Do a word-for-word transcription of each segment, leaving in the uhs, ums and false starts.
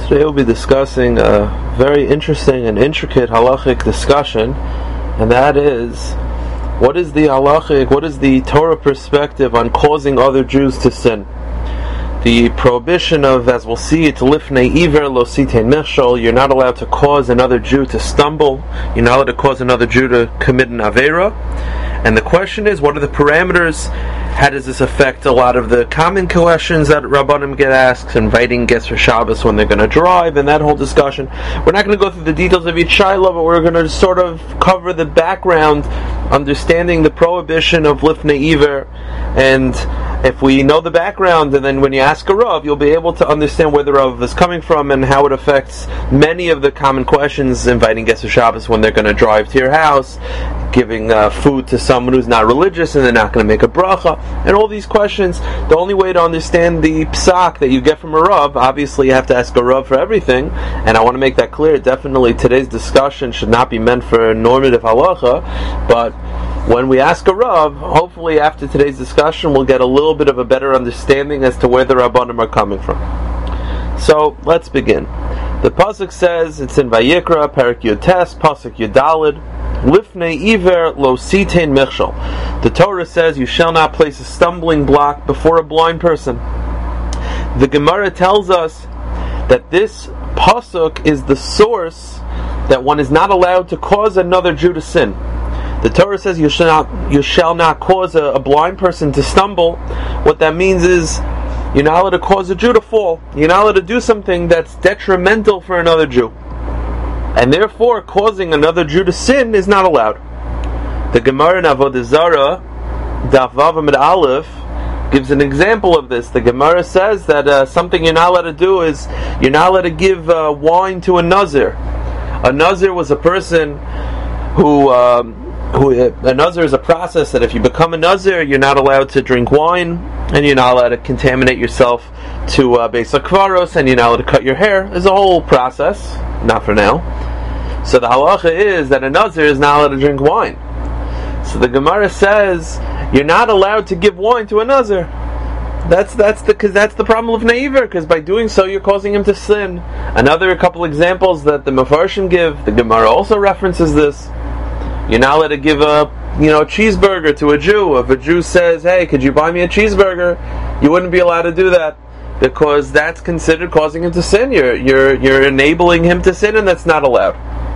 Today we'll be discussing a very interesting and intricate halachic discussion, and that is, what is the halachic, what is the Torah perspective on causing other Jews to sin? The prohibition of, as we'll see, it's lifnei iver lo sitein mechshol. You're not allowed to cause another Jew to stumble. You're not allowed to cause another Jew to commit an avera. And the question is, what are the parameters? How does this affect a lot of the common questions that Rabbanim get asked, inviting guests for Shabbos when they're going to drive, and that whole discussion? We're not going to go through the details of each shiloh, but we're going to sort of cover the background, understanding the prohibition of lifnei iver. And if we know the background, and then when you ask a Rav, you'll be able to understand where the Rav is coming from and how it affects many of the common questions, inviting guests for Shabbos when they're going to drive to your house, giving uh, food to someone who's not religious and they're not going to make a bracha, and all these questions. The only way to understand the psak that you get from a Rav, obviously you have to ask a Rav for everything, and I want to make that clear. Definitely today's discussion should not be meant for normative halacha, but when we ask a Rav, hopefully after today's discussion we'll get a little bit of a better understanding as to where the Rabbanim are coming from. So let's begin. The pasuk says, it's in Vayikra, Perek Yotes, pasuk Yudalid, Lifnei iver lo sitein mechshol. The Torah says, you shall not place a stumbling block before a blind person. The Gemara tells us that this pasuk is the source that one is not allowed to cause another Jew to sin. The Torah says you shall not, you shall not cause a, a blind person to stumble. What that means is you're not allowed to cause a Jew to fall. You're not allowed to do something that's detrimental for another Jew. And therefore, causing another Jew to sin is not allowed. The Gemara in Avodah Zarah, Daf Vav Amud Aleph, gives an example of this. The Gemara says that uh, something you're not allowed to do is you're not allowed to give uh, wine to a Nazir. A Nazir was a person who... Um, Who, a Nazir is a process that if you become a Nazir, you're not allowed to drink wine, and you're not allowed to contaminate yourself to uh, Beis HaKvaros, and you're not allowed to cut your hair. There's a whole process, not for now. So the halacha is that a Nazir is not allowed to drink wine. So the Gemara says you're not allowed to give wine to a Nazir. That's that's the because that's the problem of neiver. Because by doing so, you're causing him to sin. Another couple examples that the Mefarshim give. The Gemara also references this. You're not allowed to give a, you know, cheeseburger to a Jew. If a Jew says, hey, could you buy me a cheeseburger? You wouldn't be allowed to do that, because that's considered causing him to sin. You're, you're, you're enabling him to sin, and that's not allowed.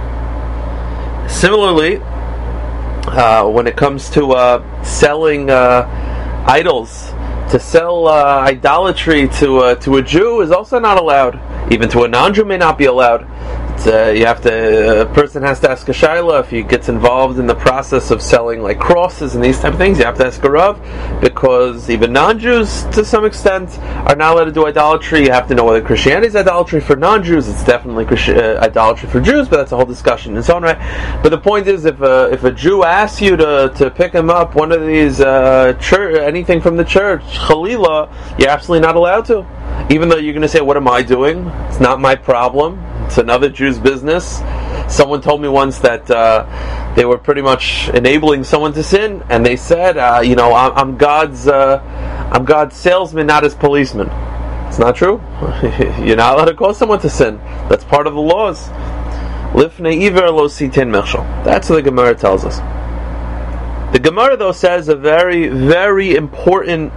Similarly, uh, when it comes to uh, selling uh, idols, to sell uh, idolatry to, uh, to a Jew is also not allowed. Even to a non-Jew may not be allowed. Uh, you have to. A person has to ask a shaila if he gets involved in the process of selling like crosses and these type of things. You have to ask a Rav, because even non-Jews, to some extent, are not allowed to do idolatry. You have to know whether Christianity is idolatry for non-Jews. It's definitely Christi- uh, idolatry for Jews, but that's a whole discussion in its own right. But the point is, if a, if a Jew asks you to, to pick him up one of these uh, church, anything from the church, chalila, you're absolutely not allowed to. Even though you're going to say, what am I doing? It's not my problem. It's another Jew's business. Someone told me once that uh, they were pretty much enabling someone to sin, and they said, uh, "You know, I'm, I'm God's, uh, I'm God's salesman, not his policeman." It's not true. You're not allowed to cause someone to sin. That's part of the laws. Lifnei iver lo sitein mechshol. That's what the Gemara tells us. The Gemara, though, says a very, very important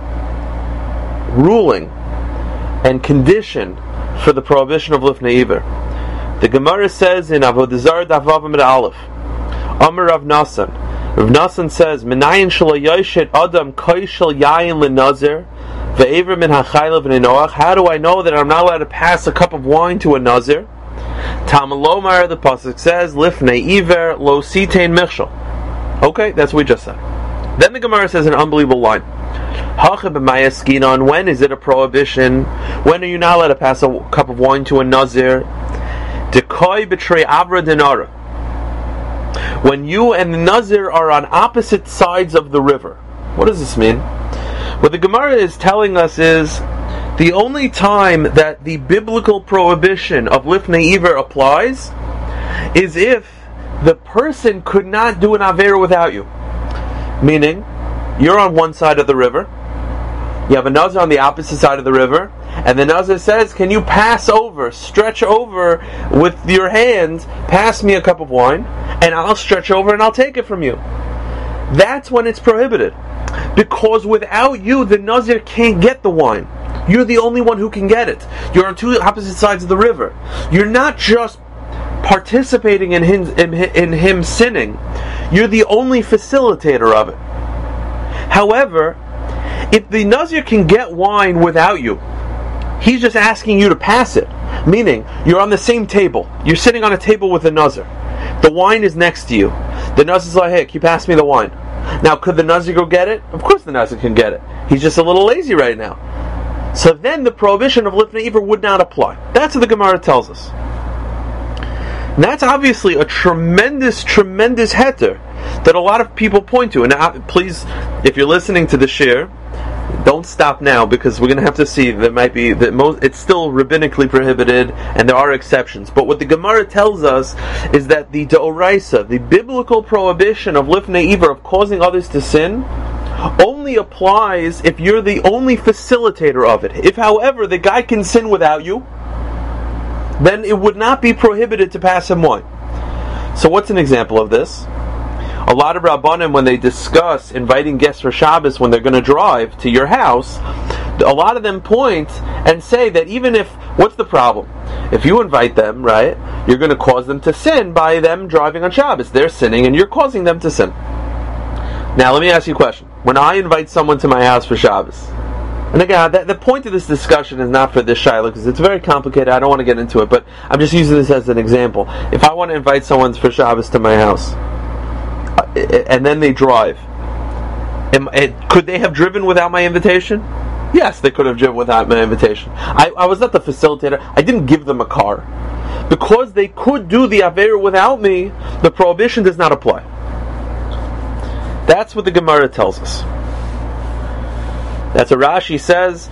ruling and condition for the prohibition of lifnei iver. The Gemara says in Avodah Zarah Daf Vav Amud Aleph, Amar Rav Nasan. Rav Nasan says, Menayin shelo yoshet adam koishel yayin lenazir ve'ever min hachayla v'nenoach. How do I know that I'm not allowed to pass a cup of wine to a nazir? Tamalomar, the pasuk says, Lifnei iver lo sitein mechshol. Okay, that's what we just said. Then the Gemara says an unbelievable line. When is it a prohibition? When are you not allowed to pass a cup of wine to a nazir? When you and the nazir are on opposite sides of the river. What does this mean? What the Gemara is telling us is the only time that the biblical prohibition of lifnei iver applies is if the person could not do an avera without you. Meaning, you're on one side of the river, You have a Nazir on the opposite side of the river, and the Nazir says, can you pass over, stretch over with your hand, pass me a cup of wine, and I'll stretch over and I'll take it from you. That's when it's prohibited. Because without you, the Nazir can't get the wine. You're the only one who can get it. You're on two opposite sides of the river. You're not just participating in him, in, in him sinning. You're the only facilitator of it. However, if the Nazir can get wine without you, he's just asking you to pass it. Meaning, you're on the same table. You're sitting on a table with the Nazir. The wine is next to you. The Nazir's like, hey, can you pass me the wine? Now, could the Nazir go get it? Of course the Nazir can get it. He's just a little lazy right now. So then the prohibition of Lifnei Iver would not apply. That's what the Gemara tells us. And that's obviously a tremendous, tremendous heter that a lot of people point to. And now, please, if you're listening to the shir, don't stop now, because we're going to have to see that might be that most it's still rabbinically prohibited, and there are exceptions. But what the Gemara tells us is that the Deoraisa, the biblical prohibition of Lifnei Iver, of causing others to sin, only applies if you're the only facilitator of it. If, however, the guy can sin without you, then it would not be prohibited to pass him wine. So what's an example of this? A lot of Rabbanim, when they discuss inviting guests for Shabbos when they're going to drive to your house, a lot of them point and say that even if, what's the problem? If you invite them, right, you're going to cause them to sin by them driving on Shabbos. They're sinning and you're causing them to sin. Now let me ask you a question. When I invite someone to my house for Shabbos, and again, the, the point of this discussion is not for this shiloh, because it's very complicated, I don't want to get into it, but I'm just using this as an example. If I want to invite someone for Shabbos to my house, and then they drive, am, could they have driven without my invitation? Yes, they could have driven without my invitation. I, I was not the facilitator. I didn't give them a car. Because they could do the Aveira without me, the prohibition does not apply. That's what the Gemara tells us. That's what Rashi says.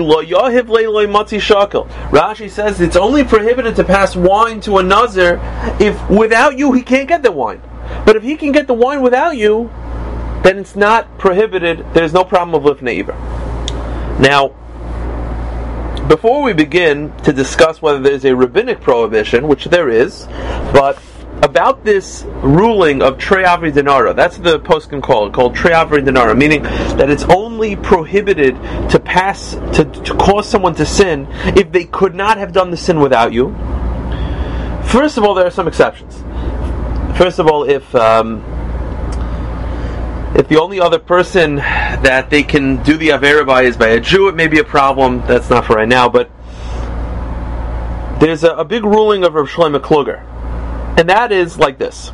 Rashi says it's only prohibited to pass wine to a Nazir if without you he can't get the wine. But if he can get the wine without you, then it's not prohibited. There's no problem of Lifnei Iver. Now, before we begin to discuss whether there's a rabbinic prohibition, which there is, but about this ruling of Trei Avri Dinara, that's the poskim called, called Trei Avri Dinara, meaning that it's only prohibited to pass, to, to cause someone to sin if they could not have done the sin without you. First of all, there are some exceptions. First of all, if um, if the only other person that they can do the Aveira by is by a Jew, it may be a problem. That's not for right now, but there's a, a big ruling of Rav Shlomo Kluger, and that is like this.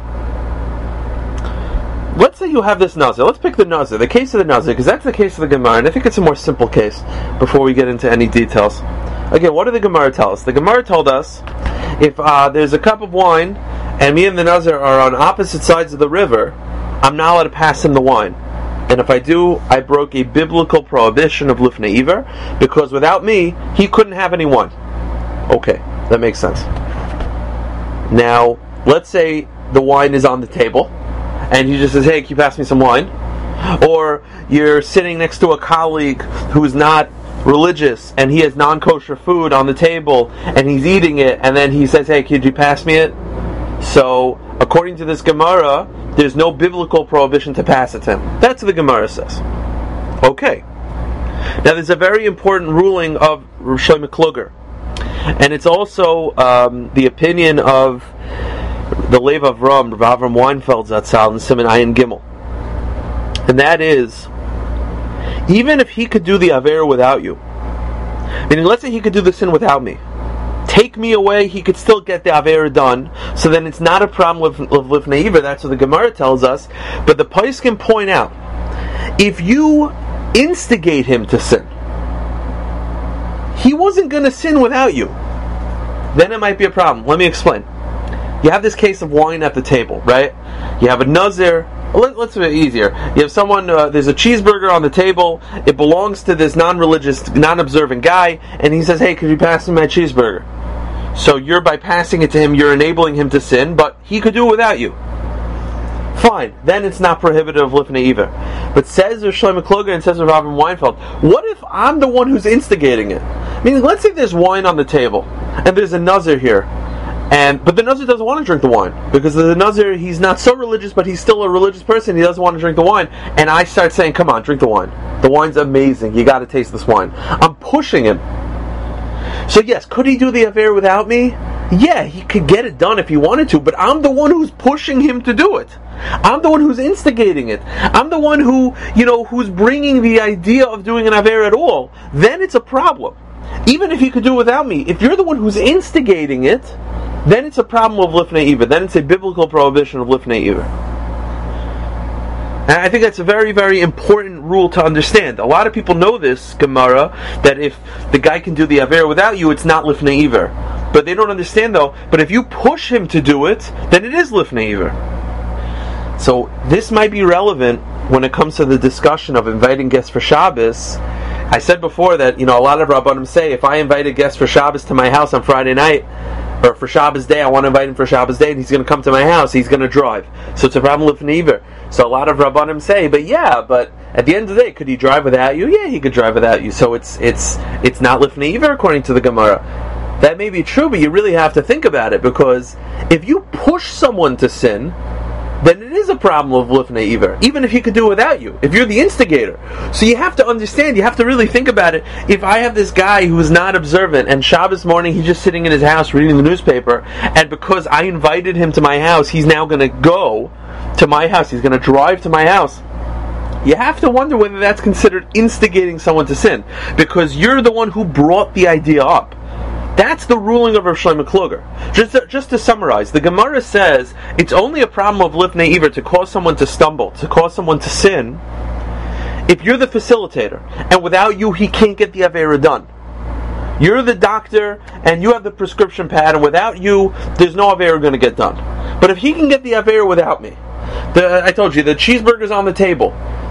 Let's say you have this Nazir. Let's pick the Nazir, the case of the Nazir, because that's the case of the Gemara, and I think it's a more simple case before we get into any details. Again, what did the Gemara tell us? The Gemara told us if uh, there's a cup of wine and me and the Nazir are on opposite sides of the river, I'm not allowed to pass him the wine. And if I do, I broke a biblical prohibition of Lifnei Iver, because without me, he couldn't have any wine. Okay, that makes sense. Now, let's say the wine is on the table, and he just says, hey, can you pass me some wine? Or you're sitting next to a colleague who's not religious, and he has non-kosher food on the table, and he's eating it, and then he says, hey, could you pass me it? So, according to this Gemara, there's no biblical prohibition to pass it to him. That's what the Gemara says. Okay. Now, there's a very important ruling of Rav Shlomo Kluger, and it's also um, the opinion of the Lev Avram, Rav Avram Weinfeld Zatzal, and Siman Ayin Gimel. And that is, even if he could do the Aveira without you, meaning let's say he could do the sin without me, take me away, he could still get the Aveira done, so then it's not a problem of, of Lifnei Iver. That's what the Gemara tells us. But the Pais can point out, if you instigate him to sin, he wasn't going to sin without you, then it might be a problem. Let me explain. You have this case of wine at the table, right? You have a Nazir. Let, let's make it easier. You have someone, uh, there's a cheeseburger on the table, it belongs to this non-religious, non-observant guy, and he says, hey, could you pass me my cheeseburger? So you're, by passing it to him, you're enabling him to sin, but he could do it without you. fine, then it's not prohibited of lifnei iver. But says Rav Shlomo Kluger and says Rav Avram Weinfeld, what if I'm the one who's instigating it? I mean, let's say there's wine on the table, and there's a nazir here, and but the nazir doesn't want to drink the wine, because the nazir, he's not so religious, but he's still a religious person, he doesn't want to drink the wine, and I start saying, come on, drink the wine. The wine's amazing, you got to taste this wine. I'm pushing him. So yes, could he do the affair without me? Yeah, he could get it done if he wanted to, but I'm the one who's pushing him to do it. I'm the one who's instigating it. I'm the one who, you know, who's bringing the idea of doing an aver at all. Then it's a problem. Even if he could do it without me, if you're the one who's instigating it, then it's a problem of lifnei iver. Then it's a biblical prohibition of lifnei iver. And I think that's a very, very important rule to understand. A lot of people know this, Gemara, that if the guy can do the aver without you, it's not lifnei iver. But they don't understand though, but if you push him to do it, then it is lifnei iver. So this might be relevant when it comes to the discussion of inviting guests for Shabbos. I said before that, you know, a lot of Rabbanim say, if I invite a guest for Shabbos to my house on Friday night, or for Shabbos day, I want to invite him for Shabbos day, and he's going to come to my house, he's going to drive. So it's a problem with lifnei iver. So a lot of Rabbanim say, but yeah, but at the end of the day, could he drive without you? Yeah, he could drive without you. So it's it's it's not lifnei iver according to the Gemara. That may be true, but you really have to think about it, because if you push someone to sin, then it is a problem of lifnei iver, even if he could do it without you, if you're the instigator. So you have to understand, you have to really think about it. If I have this guy who is not observant, and Shabbos morning he's just sitting in his house reading the newspaper, and because I invited him to my house, he's now going to go to my house, he's going to drive to my house, you have to wonder whether that's considered instigating someone to sin, because you're the one who brought the idea up. That's the ruling of Rav Shlomo Kluger. Just to, just to summarize, the Gemara says it's only a problem of lifnei iver to cause someone to stumble, to cause someone to sin, if you're the facilitator, and without you he can't get the avera done. You're the doctor, and you have the prescription pad, and without you, there's no avera going to get done. But if he can get the avera without me, the, I told you, the cheeseburger's on the table,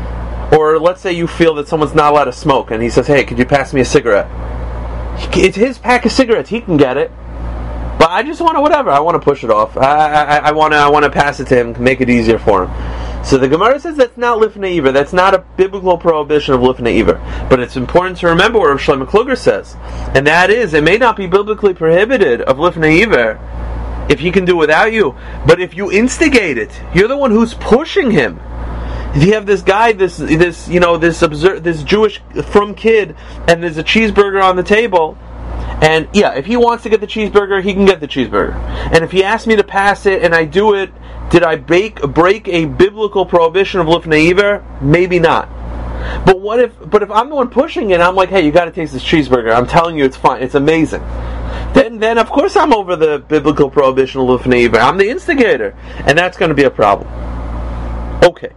or let's say you feel that someone's not allowed to smoke, and he says, hey, could you pass me a cigarette? It's his pack of cigarettes. He can get it, but I just want to whatever. I want to push it off. I, I, I want to. I want to pass it to him, make it easier for him. So the Gemara says that's not lifnei iver. That's not a biblical prohibition of lifnei iver. But it's important to remember what Rav Shlomo Kluger says, and that is, it may not be biblically prohibited of lifnei iver if he can do it without you, but if you instigate it, you're the one who's pushing him. If you have this guy, this this you know this observe, this Jewish frum kid, and there's a cheeseburger on the table, and yeah, if he wants to get the cheeseburger, he can get the cheeseburger. And if he asks me to pass it, and I do it, did I break break a biblical prohibition of lifnei iver? Maybe not. But what if? But if I'm the one pushing it, I'm like, hey, you got to taste this cheeseburger. I'm telling you, it's fine. It's amazing. Then, then of course, I'm over the biblical prohibition of lifnei iver. I'm the instigator, and that's going to be a problem. Okay.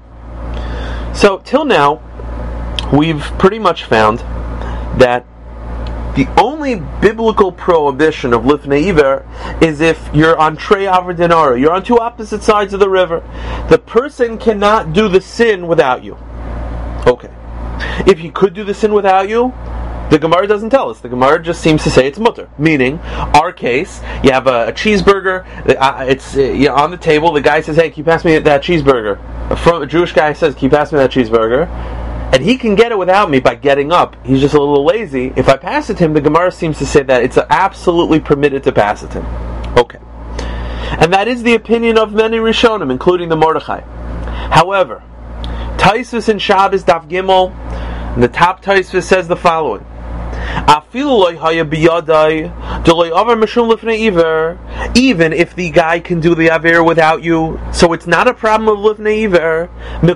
So, till now, we've pretty much found that the only biblical prohibition of lifnei iver is if you're on Trei Avar Dinara, you're on two opposite sides of the river. The person cannot do the sin without you. Okay. If he could do the sin without you, the Gemara doesn't tell us. The Gemara just seems to say it's mutter. Meaning, our case, you have a, a cheeseburger, uh, it's uh, you know, on the table, the guy says, hey, can you pass me that cheeseburger? A, fr- a Jewish guy says, can you pass me that cheeseburger? And he can get it without me by getting up. He's just a little lazy. If I pass it to him, the Gemara seems to say that it's absolutely permitted to pass it to him. Okay. And that is the opinion of many Rishonim, including the Mordechai. However, Taisvus in Shabbos Daf Gimel, the top Taisvus says the following: even if the guy can do the aver without you, so it's not a problem of lifnei iver.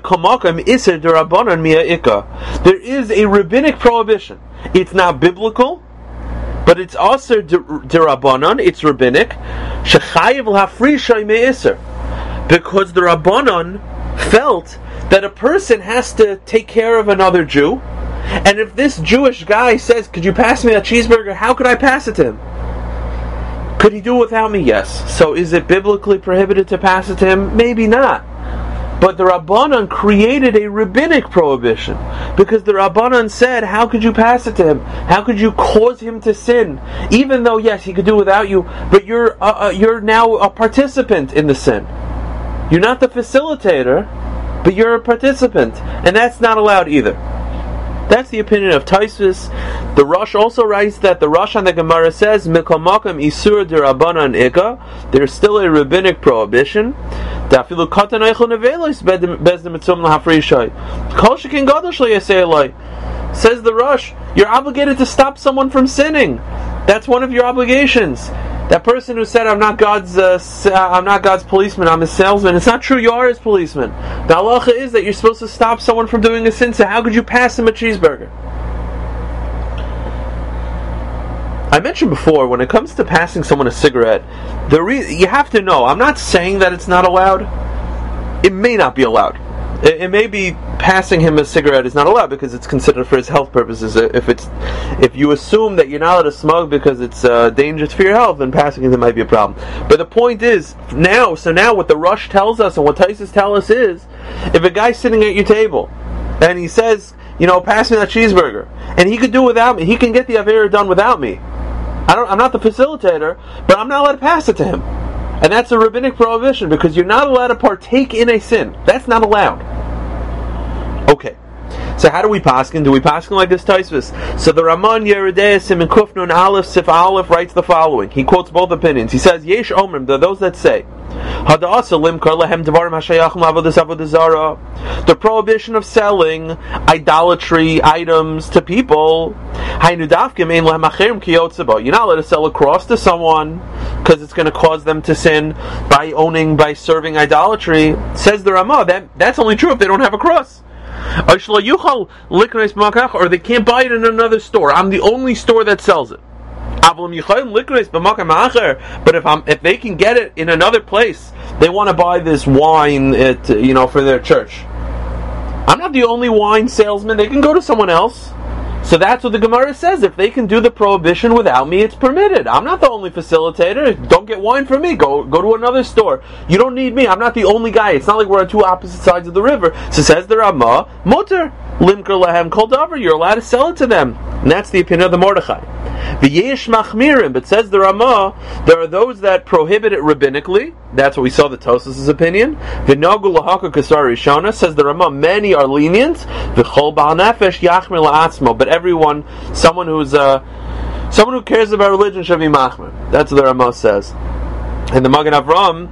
There is a rabbinic prohibition. It's not biblical, but it's also derabanan. It's rabbinic. Because the Rabbanan felt that a person has to take care of another Jew. And if this Jewish guy says, could you pass me that cheeseburger, how could I pass it to him? Could he do it without me? Yes. So is it biblically prohibited to pass it to him? Maybe not. But the Rabbanan created a rabbinic prohibition, because the Rabbanan said, how could you pass it to him? How could you cause him to sin? Even though, yes, he could do it without you, but you're uh, uh, you're now a participant in the sin. You're not the facilitator, but you're a participant, and that's not allowed either. That's the opinion of Tosfos. The Rosh also writes that the Rosh on the Gemara says, Mikol Makom Isur D'Rabbanan Ika, there's still a rabbinic prohibition. Dafilu Katan Eichel Nevelos Bezdin Mitzum L'Hafrishai. Kol Shekin Gadol Shlo Yaseh Eloi. Says the Rosh, you're obligated to stop someone from sinning. That's one of your obligations. That person who said, I'm not God's uh, I'm not God's policeman, I'm his salesman. It's not true, you are his policeman. The halacha is that you're supposed to stop someone from doing a sin, so how could you pass him a cheeseburger? I mentioned before, when it comes to passing someone a cigarette, the re- you have to know, I'm not saying that it's not allowed. It may not be allowed. It, it may be passing him a cigarette is not allowed because it's considered for his health purposes. If it's, if you assume that you're not allowed to smoke because it's uh, dangerous for your health, then passing it might be a problem. But the point is, now, so now what the Rosh tells us and what Tosfos tell us is, if a guy's sitting at your table and he says, you know, pass me that cheeseburger, and he could do it without me, he can get the Avera done without me. I don't, I'm not the facilitator, but I'm not allowed to pass it to him. And that's a rabbinic prohibition because you're not allowed to partake in a sin. That's not allowed. Okay. So how do we paskin? Do we paskin like this Tosfos? So the Raman Yeridei Siman Kuf Nun Aleph Sif Aleph writes the following. He quotes both opinions. He says, Yesh Omrim, there are those that say, the prohibition of selling idolatry items to people, you're not allowed to sell a cross to someone because it's going to cause them to sin by owning, by serving idolatry. Says the Ramah, that that's only true if they don't have a cross. Or they can't buy it in another store. I'm the only store that sells it. But if I'm, if they can get it in another place, they want to buy this wine, at, you know, for their church. I'm not the only wine salesman. They can go to someone else. So that's what the Gemara says. If they can do the prohibition without me, it's permitted. I'm not the only facilitator. Don't get wine from me. Go go to another store. You don't need me. I'm not the only guy. It's not like we're on two opposite sides of the river. So says the Ramah, Mutter, Limker Lahem Kol Davar. You're allowed to sell it to them. And that's the opinion of the Mordechai. V'yesh machmirim, but says the Ramah, there are those that prohibit it rabbinically. That's what we saw the Tosfos' opinion. V'nogu lahaka kasar rishona, says the Ramah, many are lenient. V'chol ba'al nefesh yachmir la'atzmo, but everyone, someone who's uh, someone who cares about religion should be machmir. That's what the Ramah says. And the Magen Avram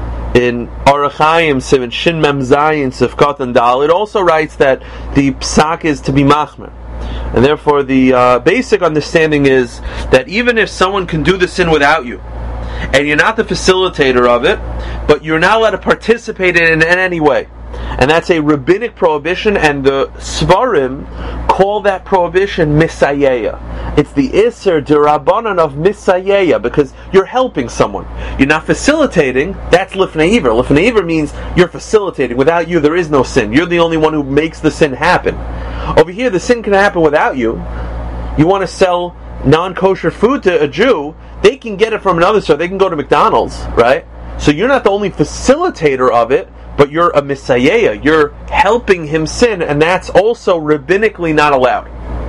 in Orach Chaim Sivan Shin Mem Zayin Sifkat and Dal, it also writes that the psak is to be machmir. And therefore the uh, basic understanding is that even if someone can do the sin without you, and you're not the facilitator of it, but you're not allowed to participate in it in any way. And that's a rabbinic prohibition, and the Svarim call that prohibition Misayeya. It's the Isser D'Rabbanan of Misayeya, because you're helping someone. You're not facilitating, that's Lifnei Iver. Lifnei Iver means you're facilitating. Without you, there is no sin. You're the only one who makes the sin happen. Over here, the sin can happen without you. You want to sell non-kosher food to a Jew, they can get it from another store. They can go to McDonald's, right? So you're not the only facilitator of it, but you're a misayeya. You're helping him sin, and that's also rabbinically not allowed.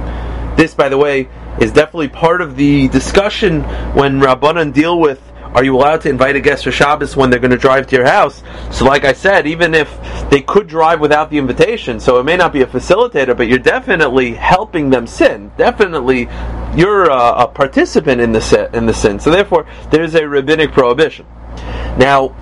This, by the way, is definitely part of the discussion when Rabbanan deal with, are you allowed to invite a guest for Shabbos when they're going to drive to your house? So like I said, even if they could drive without the invitation, so it may not be a facilitator, but you're definitely helping them sin. Definitely, you're a, a participant in the sin, in the sin. So therefore, there's a rabbinic prohibition. Now,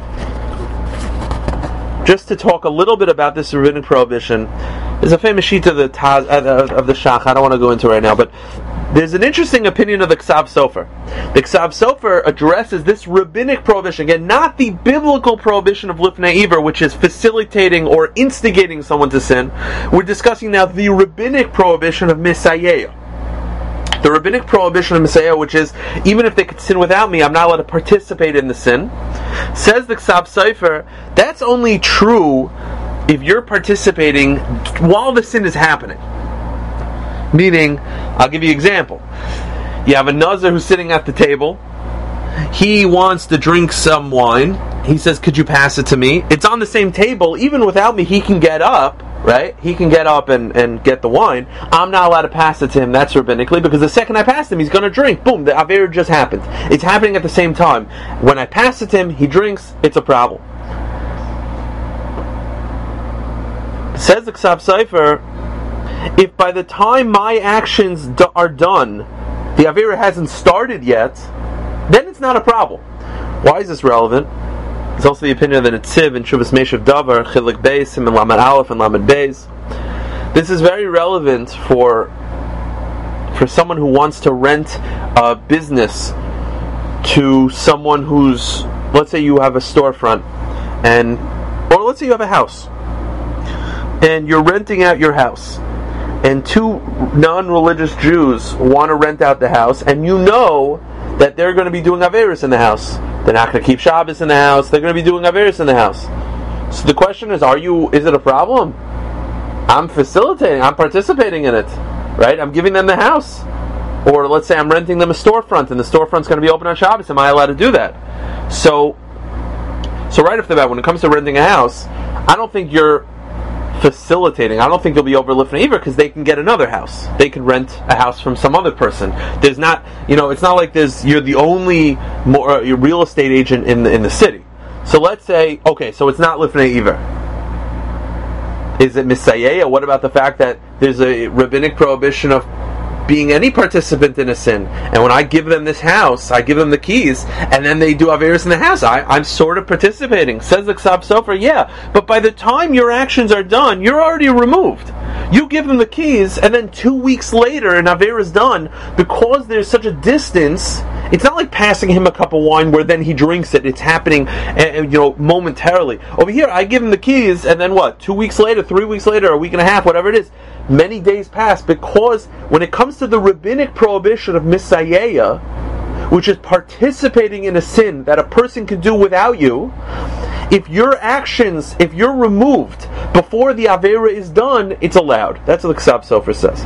just to talk a little bit about this rabbinic prohibition, there's a famous sheet of the Taz, uh, of the Shach. I don't want to go into it right now, but there's an interesting opinion of the Ksav Sofer. The Ksav Sofer addresses this rabbinic prohibition, again, not the biblical prohibition of Lifnei Iver, which is facilitating or instigating someone to sin. We're discussing now the rabbinic prohibition of Misayeya. The rabbinic prohibition of Misayeya, which is, even if they could sin without me, I'm not allowed to participate in the sin. Says the Ksav Sofer, that's only true if you're participating while the sin is happening. Meaning, I'll give you an example. You have a Nazir who's sitting at the table. He wants to drink some wine. He says, could you pass it to me? It's on the same table. Even without me, he can get up, right? He can get up and, and get the wine. I'm not allowed to pass it to him. That's rabbinically, because the second I pass him, he's going to drink. Boom, the Avera just happened. It's happening at the same time. When I pass it to him, he drinks, it's a problem. Says the Ksav Sofer, if by the time my actions do- are done, the Avera hasn't started yet, then it's not a problem. Why is this relevant? It's also the opinion of the Netziv in Shuvas Meshav Davar, Chilik Beis, and Lamed Aleph and Lamed Beis. This is very relevant for for someone who wants to rent a business to someone who's, let's say you have a storefront, and or let's say you have a house, and you're renting out your house, and two non-religious Jews want to rent out the house, and you know that they're going to be doing Averis in the house. They're not going to keep Shabbos in the house. They're going to be doing Averis in the house. So the question is, are you? Is it a problem? I'm facilitating. I'm participating in it, right? I'm giving them the house. Or let's say I'm renting them a storefront, and the storefront's going to be open on Shabbos. Am I allowed to do that? So, so right off the bat, when it comes to renting a house, I don't think you're facilitating. I don't think you'll be over lifnei iver because they can get another house. They can rent a house from some other person. There's not, you know, it's not like there's you're the only more, uh, real estate agent in the, in the city. So let's say, okay, so it's not lifnei iver. Is it misayeya? What about the fact that there's a rabbinic prohibition of being any participant in a sin, and when I give them this house, I give them the keys, and then they do Averis in the house, I, I'm sort of participating. Says the Ksav Sofer, yeah, but by the time your actions are done, you're already removed. You give them the keys, and then two weeks later, an Aver is done, because there's such a distance. It's not like passing him a cup of wine where then he drinks it. It's happening, uh, you know, momentarily. Over here, I give him the keys, and then what? Two weeks later, three weeks later, a week and a half, whatever it is, many days pass, because when it comes to the rabbinic prohibition of misayeya, which is participating in a sin that a person can do without you, if your actions, if you're removed before the Avera is done, it's allowed. That's what the Ksav Sofer says.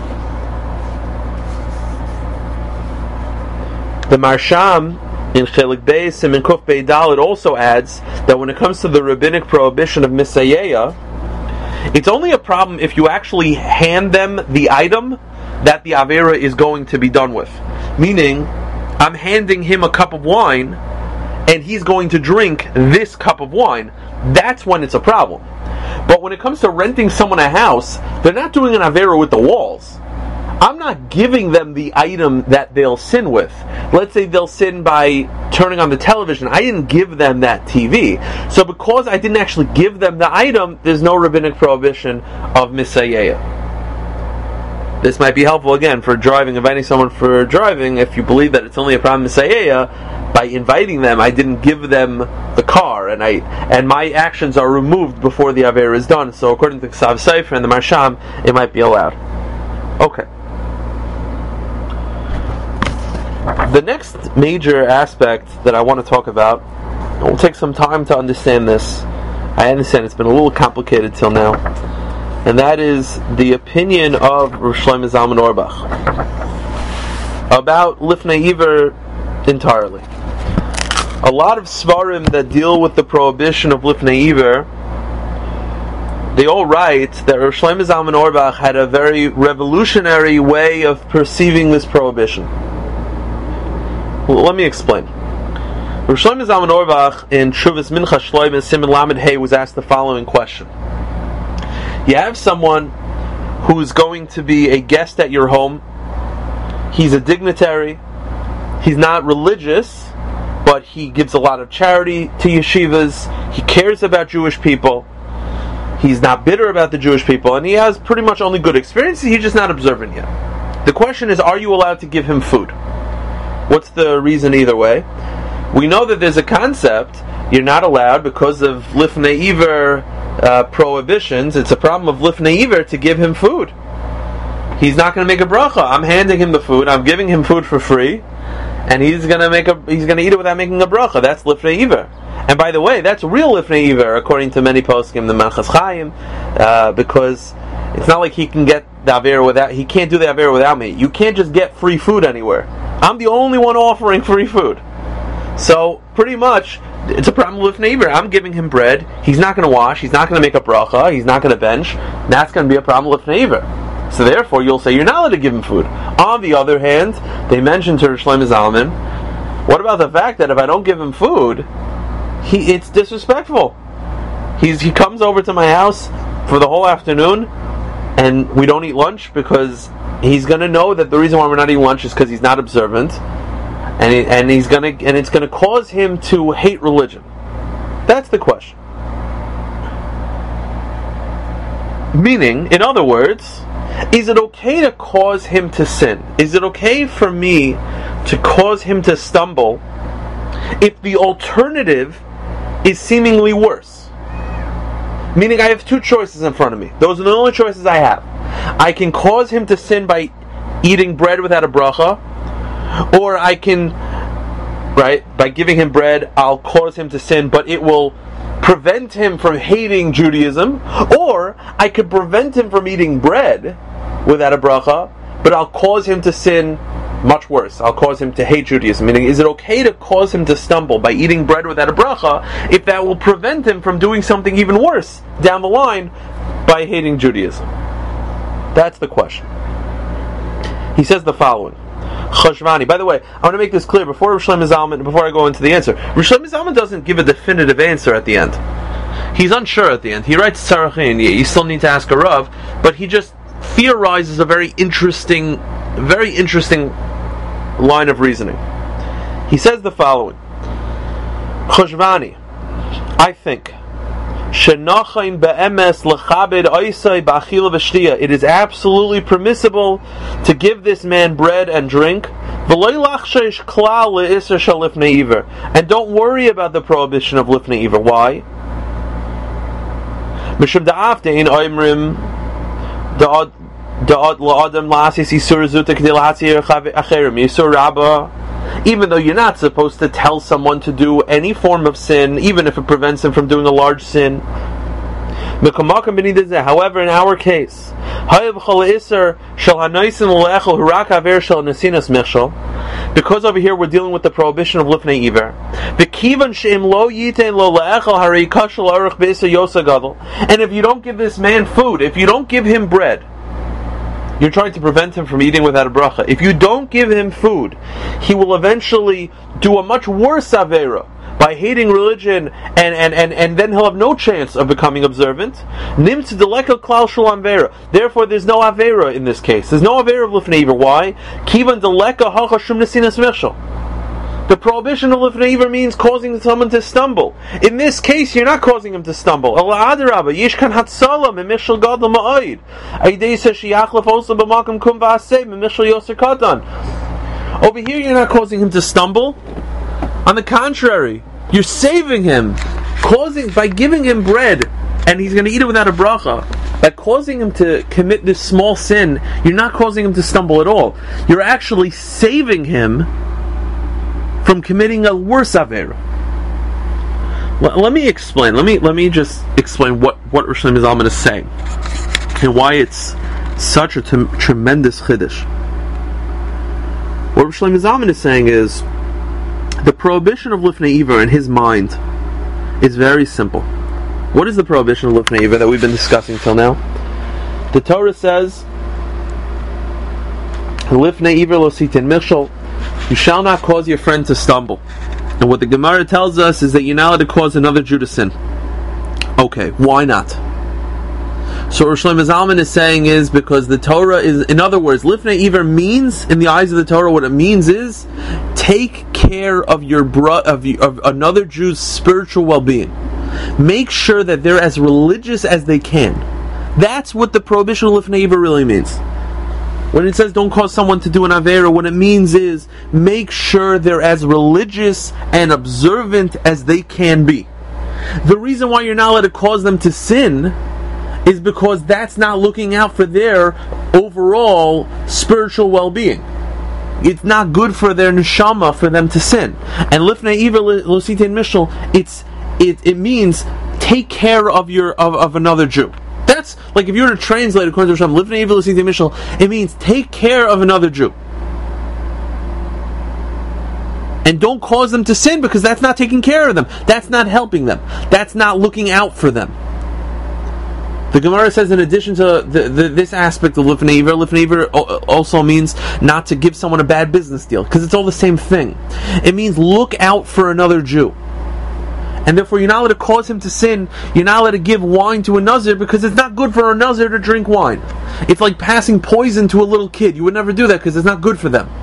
The Marsham in Chelik Beis and in Kuf Bei Dalet also adds that when it comes to the rabbinic prohibition of misayeya, it's only a problem if you actually hand them the item that the Avera is going to be done with. Meaning, I'm handing him a cup of wine, and he's going to drink this cup of wine. That's when it's a problem. But when it comes to renting someone a house, they're not doing an Avera with the walls. I'm not giving them the item that they'll sin with. Let's say they'll sin by turning on the television. I didn't give them that T V. So because I didn't actually give them the item, there's no rabbinic prohibition of misayeya. This might be helpful again for driving, inviting someone for driving. If you believe that it's only a problem misayeya, by inviting them, I didn't give them the car, and I and my actions are removed before the Aver is done. So according to the Ksav Sofer and the Marsham, it might be allowed. Okay. The next major aspect that I want to talk about, it will take some time to understand this. I understand it's been a little complicated till now, and that is the opinion of Rosh Shlomo Zalman Auerbach about Lifnei Iver entirely. A lot of Svarim that deal with the prohibition of Lifnei Iver, they all write that Rosh Shlomo Zalman Auerbach had a very revolutionary way of perceiving this prohibition. Well, let me explain. Rosh Shlomo Zalman Auerbach in Shuvas Mincha Shloimeh Siman Lamed Hey was asked the following question. You have someone who's going to be a guest at your home. He's a dignitary. He's not religious, but he gives a lot of charity to yeshivas. He cares about Jewish people. He's not bitter about the Jewish people, and he has pretty much only good experiences. He's just not observant yet. The question is, are you allowed to give him food? What's the reason either way? We know that there's a concept you're not allowed because of Lifnei Iver uh, prohibitions. It's a problem of Lifnei Iver to give him food. He's not going to make a bracha. I'm handing him the food. I'm giving him food for free, and he's going to make a he's going to eat it without making a bracha. That's Lifnei Iver. And by the way, that's real Lifnei Iver according to many poskim, the Manchas Chaim, uh, because it's not like he can get the Aver without he can't do the Aver without me. You can't just get free food anywhere. I'm the only one offering free food. So, pretty much, it's a problem with Lifnei Iver. I'm giving him bread. He's not going to wash. He's not going to make a bracha. He's not going to bench. That's going to be a problem with Lifnei Iver. So therefore, you'll say you're not allowed to give him food. On the other hand, they mentioned to Rosh Shlomo Zalman, what about the fact that if I don't give him food, he it's disrespectful. He's he comes over to my house. for the whole afternoon, and we don't eat lunch because he's going to know that the reason why we're not eating lunch is because he's not observant, and he, and he's going to and it's going to cause him to hate religion. That's the question. Meaning, in other words, is it okay to cause him to sin? Is it okay for me to cause him to stumble if the alternative is seemingly worse? Meaning I have two choices in front of me. Those are the only choices I have. I can cause him to sin by eating bread without a bracha, or I can, right, by giving him bread, I'll cause him to sin, but it will prevent him from hating Judaism, or I could prevent him from eating bread without a bracha, but I'll cause him to sin much worse. I'll cause him to hate Judaism. Meaning, is it okay to cause him to stumble by eating bread without a bracha if that will prevent him from doing something even worse down the line by hating Judaism? That's the question. He says the following. Chashvani. By the way, I want to make this clear before Rosh Shlomo Zalman, before I go into the answer. Rosh Shlomo Zalman doesn't give a definitive answer at the end. He's unsure at the end. He writes Tzarachin. You still need to ask a Rav, but he just theorizes a very interesting, very interesting line of reasoning. He says the following. Chashvani. I think. It is absolutely permissible to give this man bread and drink, and don't worry about the prohibition of lifnei iver. Why? Even though you're not supposed to tell someone to do any form of sin, even if it prevents them from doing a large sin. However, in our case, because over here we're dealing with the prohibition of lifnei iver, and if you don't give this man food, if you don't give him bread, you're trying to prevent him from eating without a bracha. If you don't give him food, he will eventually do a much worse avera by hating religion, and, and, and, and then he'll have no chance of becoming observant. Therefore, there's no avera in this case. There's no avera of lifnei iver. Why? The prohibition of lifnei iver means causing someone to stumble. In this case, you're not causing him to stumble. Over here, you're not causing him to stumble. On the contrary, you're saving him, causing by giving him bread, and he's going to eat it without a bracha. By causing him to commit this small sin, you're not causing him to stumble at all. You're actually saving him from committing a worse avera. Well, let me explain. Let me let me just explain what what Rosh Shlomo Zalman is saying and why it's such a t- tremendous chiddush. What Rosh Shlomo Zalman is saying is the prohibition of lifnei iver in his mind is very simple. What is the prohibition of lifnei iver that we've been discussing till now? The Torah says, "Lifnei iver lo sitin michshol." You shall not cause your friend to stumble. And what the Gemara tells us is that you're not allowed to cause another Jew to sin. Okay, why not? So Rosh Shlomo Zalman is saying is because the Torah is, in other words, lifnei iver means, in the eyes of the Torah, what it means is take care of your bro- of, of another Jew's spiritual well-being. Make sure that they're as religious as they can. That's what the prohibition of lifnei iver really means. When it says don't cause someone to do an avera, what it means is make sure they're as religious and observant as they can be. The reason why you're not allowed to cause them to sin is because that's not looking out for their overall spiritual well-being. It's not good for their neshama for them to sin. And lifnei iver lo sitin michshol, it's it it means take care of your of, of another Jew. That's like if you were to translate according to Hashem, lifnei iver lo sitin michshol, it means take care of another Jew. And don't cause them to sin because that's not taking care of them. That's not helping them. That's not looking out for them. The Gemara says in addition to the, the, this aspect of lifnei iver, lifnei iver also means not to give someone a bad business deal because it's all the same thing. It means look out for another Jew. and therefore you're not allowed to cause him to sin. You're not allowed to give wine to a nazir because it's not good for a nazir to drink wine. It's like passing poison to a little kid. You would never do that because it's not good for them.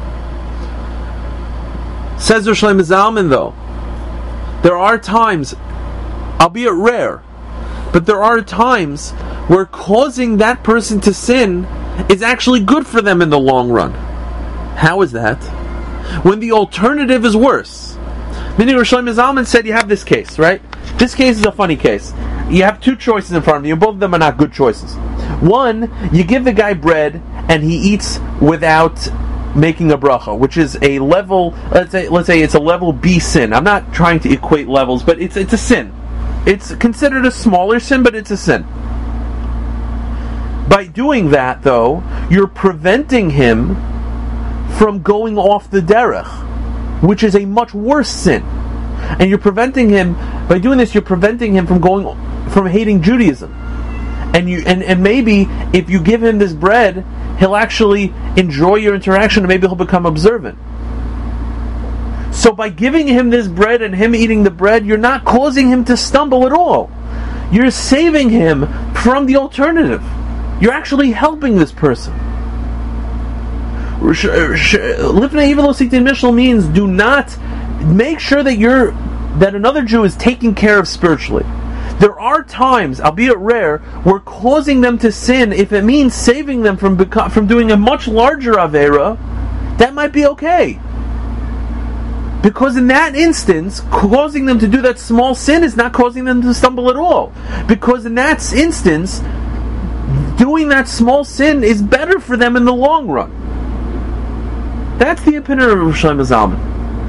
Says Rosh Hashanah Zalman, though, there are times, albeit rare, but there are times where causing that person to sin is actually good for them in the long run. How is that? When the alternative is worse. Meaning Rosh Hashanah Zalman said you have this case, right? This case is a funny case. You have two choices in front of you, both of them are not good choices. One, you give the guy bread and he eats without making a bracha, which is a level, let's say, let's say it's a level B sin. I'm not trying to equate levels, but it's it's a sin. It's considered a smaller sin, but it's a sin. By doing that, though, you're preventing him from going off the derech, which is a much worse sin. And you're preventing him, by doing this, you're preventing him from going, from hating Judaism. And you, and, and maybe if you give him this bread, he'll actually enjoy your interaction and maybe he'll become observant. So by giving him this bread and him eating the bread, you're not causing him to stumble at all. You're saving him from the alternative. You're actually helping this person. Lifnei Iver Lo Sitin Mishal means do not make sure that you're that another Jew is taken care of spiritually. There are times, albeit rare, where causing them to sin, if it means saving them from beco- from doing a much larger avera, that might be okay. Because in that instance, causing them to do that small sin is not causing them to stumble at all. Because in that instance, doing that small sin is better for them in the long run. That's the opinion of Rosh Hashanah Zalman.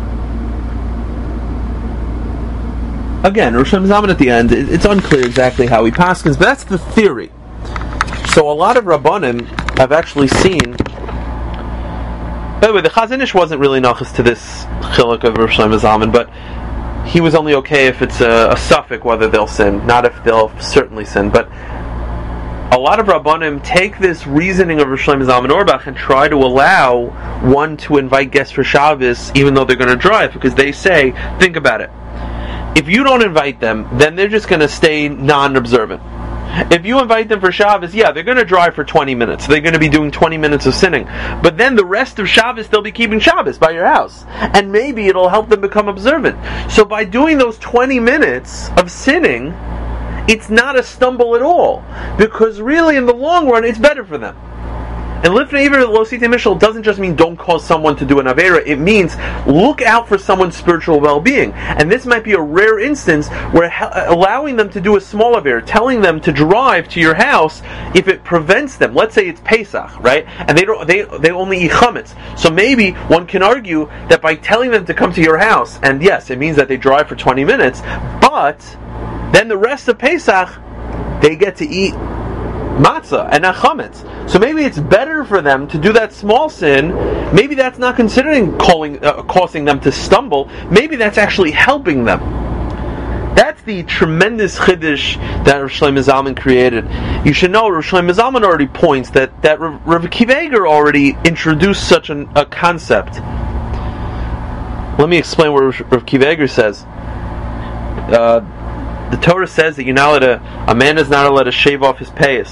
Again, Rosh Hashanah Zalman at the end, it's unclear exactly how he paskins, but that's the theory. So a lot of Rabbanim I've actually seen. By the way, the Chazon Ish wasn't really nachas to this chiluk of Rosh Hashanah Zalman, but he was only okay if it's a, a suffix whether they'll sin, not if they'll certainly sin. But a lot of Rabbanim take this reasoning of Rosh Hashanah Zalman Auerbach and try to allow one to invite guests for Shabbos even though they're going to drive, because they say, think about it, if you don't invite them, then they're just going to stay non-observant. If you invite them for Shabbos, yeah, they're going to drive for twenty minutes. They're going to be doing twenty minutes of sinning. But then the rest of Shabbos, they'll be keeping Shabbos by your house. And maybe it'll help them become observant. So by doing those twenty minutes of sinning, it's not a stumble at all. Because really, in the long run, it's better for them. And Lifnei Iver Lo Sitin Mishal doesn't just mean don't cause someone to do an Avera. It means look out for someone's spiritual well-being. And this might be a rare instance where ha- allowing them to do a small Avera, telling them to drive to your house, if it prevents them, let's say it's Pesach, right? And they don't, they they only eat chametz. So maybe one can argue that by telling them to come to your house, and yes, it means that they drive for twenty minutes, but then the rest of Pesach, they get to eat matzah and not chametz. So maybe it's better for them to do that small sin. Maybe that's not considering calling, uh, causing them to stumble. Maybe that's actually helping them. That's the tremendous chiddush that Rosh Hashanah Zalman created. You should know Rosh Hashanah Zalman already points that that Rav, Rav Akiva Eiger already introduced such an, a concept. Let me explain what Rav Akiva Eiger says. Uh, The Torah says that you're not allowed to, a man is not allowed to shave off his payas.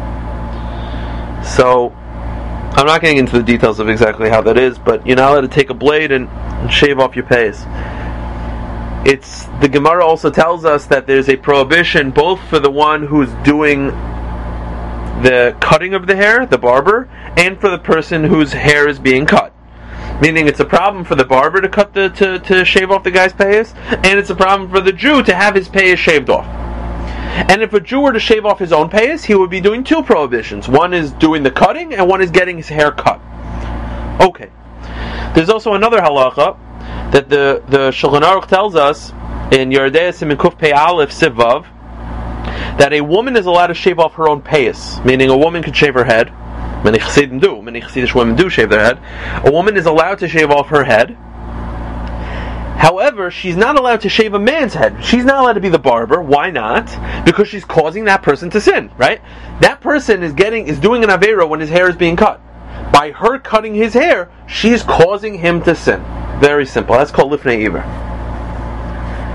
So, I'm not getting into the details of exactly how that is, but you're not allowed to take a blade and, and shave off your payas. It's, the Gemara also tells us that there's a prohibition both for the one who's doing the cutting of the hair, the barber, and for the person whose hair is being cut. Meaning it's a problem for the barber to cut the to, to shave off the guy's payas, and it's a problem for the Jew to have his payas shaved off. And if a Jew were to shave off his own payas, he would be doing two prohibitions. One is doing the cutting, and one is getting his hair cut. Okay. There's also another halacha that the, the Shulchan Aruch tells us in Yerdei Simin Kuf Pei Aleph Sivav that a woman is allowed to shave off her own payas, meaning a woman could shave her head. Many Chassidim do. Many Chassidish women do shave their head. A woman is allowed to shave off her head. However, she's not allowed to shave a man's head. She's not allowed to be the barber. Why not? Because she's causing that person to sin, right? That person is getting is doing an avera when his hair is being cut. By her cutting his hair, she's causing him to sin. Very simple. That's called Lifnei Iver. Says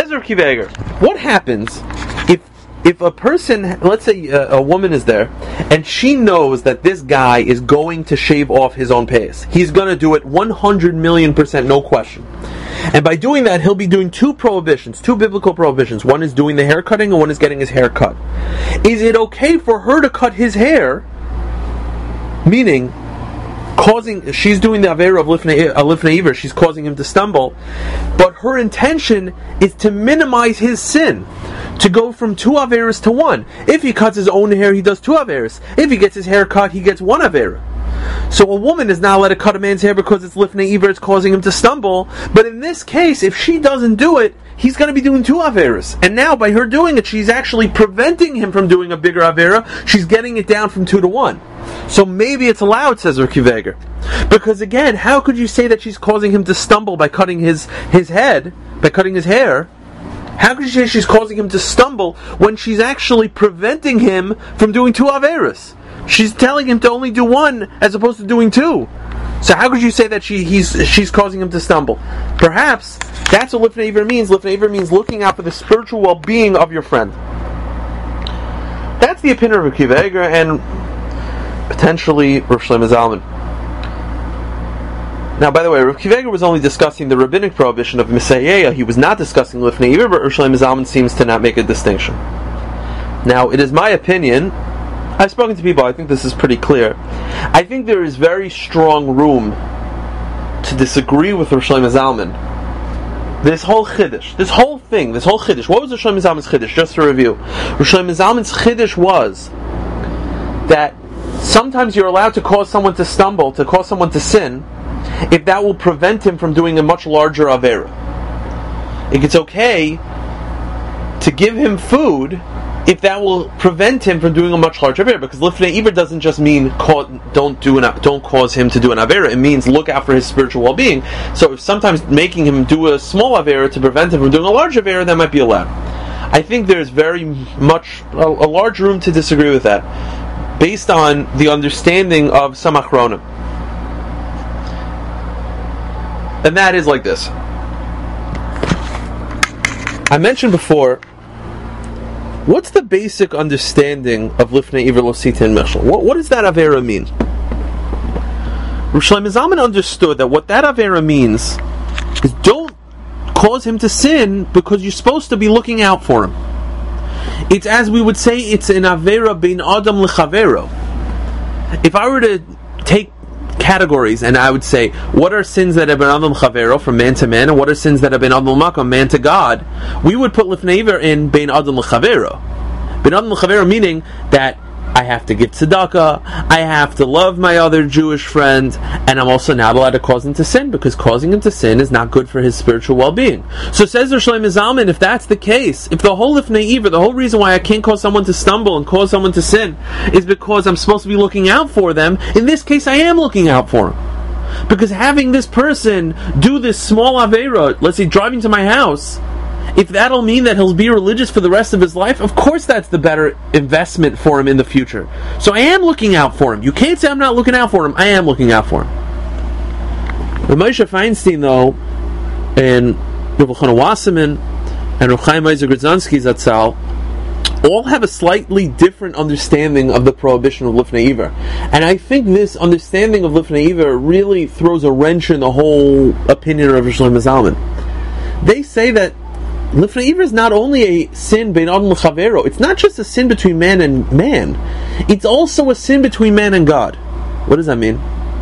Says Rav Akiva Eiger, what happens if if a person, let's say a, a woman is there, and she knows that this guy is going to shave off his own payas. He's going to do it one hundred million percent, no question. And by doing that, he'll be doing two prohibitions, two biblical prohibitions. One is doing the hair cutting, and one is getting his hair cut. Is it okay for her to cut his hair? Meaning, causing, she's doing the Avera of Lifnei Iver, she's causing him to stumble, but her intention is to minimize his sin, to go from two Averas to one. If he cuts his own hair, he does two Averas. If he gets his hair cut, he gets one Avera. So a woman is not allowed to cut a man's hair because it's Lifnei Iver, it's causing him to stumble, but in this case, if she doesn't do it, he's going to be doing two Averas. And now, by her doing it, she's actually preventing him from doing a bigger Avera. She's getting it down from two to one. So maybe it's allowed, says Rav Akiva Eiger. Because again, how could you say that she's causing him to stumble by cutting his, his head, by cutting his hair? How could you say she's causing him to stumble when she's actually preventing him from doing two Averas? She's telling him to only do one as opposed to doing two. So how could you say that she he's she's causing him to stumble? Perhaps that's what Lifnei Iver means. Lifnei Iver means looking out for the spiritual well-being of your friend. That's the opinion of Rav Akiva Eiger and potentially Rav Shlomo Zalman. Now, by the way, Rav Akiva Eiger was only discussing the rabbinic prohibition of Misayeh. He was not discussing Lifnei Iver, but Rav Shlomo Zalman seems to not make a distinction. Now, it is my opinion, I've spoken to people, I think this is pretty clear. I think there is very strong room to disagree with Rav Shlomo Zalman. This whole Chiddush, this whole thing, this whole Chiddush, what was Rav Shlomo Zalman's Chiddush? Just to review. Rav Shlomo Zalman's Chiddush was that sometimes you're allowed to cause someone to stumble, to cause someone to sin, if that will prevent him from doing a much larger Avera. If it's okay to give him food if that will prevent him from doing a much larger Avera, because Lifnei Iver doesn't just mean cause, don't do an, don't cause him to do an Avera, it means look out for his spiritual well-being. So if sometimes making him do a small Avera to prevent him from doing a large Avera, that might be allowed. I think there's very much, a, a large room to disagree with that, based on the understanding of some Achronim. And that is like this. I mentioned before, what's the basic understanding of Lifnei Iver Lo Sita and Mishal? What, what does that Avera mean? Rav Shlomo Zalman understood that what that Avera means is don't cause him to sin because you're supposed to be looking out for him. It's, as we would say, it's an Avera bein Adam lechavero. If I were to take categories and I would say, what are sins that have been Adam lechavero, from man to man, and what are sins that have been Adam l'makom, man to God, we would put Lifnei Iver in bein Adam lechavero. Bein Adam lechavero meaning that I have to give tzedakah, I have to love my other Jewish friend, and I'm also not allowed to cause him to sin, because causing him to sin is not good for his spiritual well-being. So says Rav Shlomo Zalman, if that's the case, if the whole Lifnei Iver, the whole reason why I can't cause someone to stumble and cause someone to sin is because I'm supposed to be looking out for them, in this case I am looking out for them. Because having this person do this small Aveira, let's say driving to my house, if that'll mean that he'll be religious for the rest of his life, of course that's the better investment for him in the future. So I am looking out for him. You can't say I'm not looking out for him. I am looking out for him. Rav Moshe Feinstein, though, and Rav Elchanan Wasserman, and Rav Chaim Ozer Grodzinski Zatzal, all have a slightly different understanding of the prohibition of Lifnei Iver. And I think this understanding of Lifnei Iver really throws a wrench in the whole opinion of Rav Shlomo Zalman. They say that Lifnei Iver is not only a sin bein Adam l'chavero, it's not just a sin between man and man, it's also a sin between man and God. What does that mean?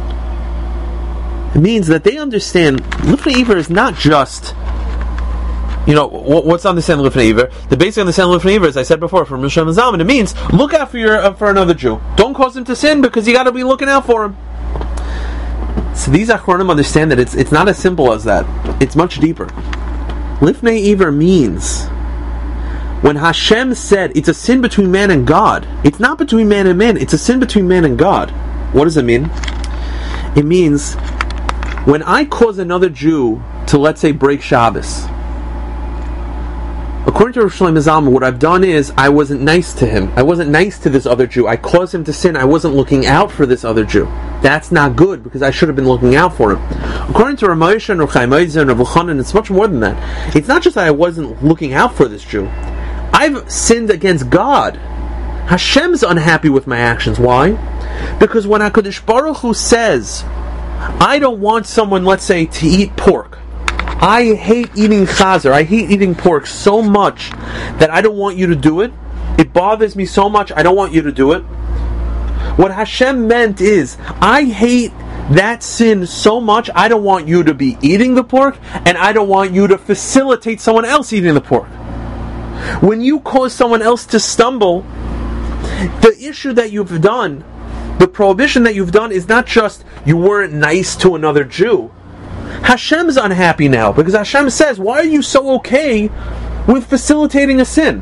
It means that they understand Lifnei Iver is not just, you know, what's understanding Lifnei Iver? The basic understanding of Lifnei Iver, as I said before, from Rav Shlomo Zalman, it means look out for your uh, for another Jew. Don't cause him to sin because you got to be looking out for him. So these Achronim understand that it's it's not as simple as that. It's much deeper. Lifnei Iver means when Hashem said it's a sin between man and God, it's not between man and man, it's a sin between man and God. What does it mean? It means when I cause another Jew to, let's say, break Shabbos, According to Rosh Shlomo Zalman, what I've done is I wasn't nice to him. I wasn't nice to this other Jew. I caused him to sin. I wasn't looking out for this other Jew. That's not good because I should have been looking out for him. According to Ramosha and Rav Chaim Ozer and Rav Elchanan, it's much more than that. It's not just that I wasn't looking out for this Jew. I've sinned against God. Hashem's unhappy with my actions. Why? Because when HaKadosh Baruch Hu says, I don't want someone, let's say, to eat pork. I hate eating chazer. I hate eating pork so much that I don't want you to do it. It bothers me so much, I don't want you to do it. What Hashem meant is, I hate that sin so much, I don't want you to be eating the pork, and I don't want you to facilitate someone else eating the pork. When you cause someone else to stumble, the issue that you've done, the prohibition that you've done, is not just you weren't nice to another Jew. Hashem's unhappy now because Hashem says, why are you so okay with facilitating a sin?